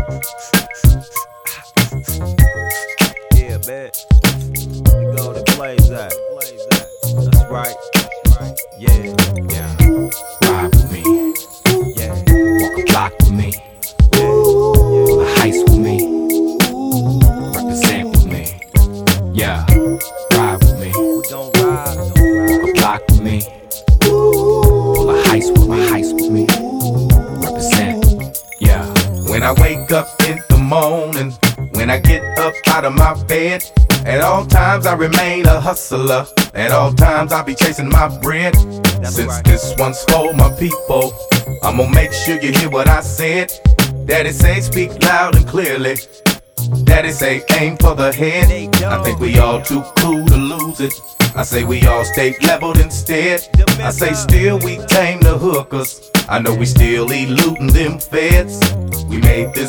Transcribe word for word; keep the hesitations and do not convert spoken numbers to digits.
Yeah, man. We go to Blaze that. That's right. Yeah, yeah. Ride with me, Yeah, walk a block with me, yeah, pull a heist with me, represent with me. Yeah, ride with me, we gon' ride. walk a block with me, pull a heist with me, heist with me, represent. Yeah. When I wake up in the morning, when I get up out of my bed, at all times I remain a hustler. At all times I be chasing my bread. That's Since right. this one's for my people, I'm gonna make sure you hear what I said. Daddy say speak loud and clearly. Daddy say aim for the head. I think we all too cool to lose it. I say we all stay leveled instead. I say still we tame the hookers. I know we still eluding them feds. We made this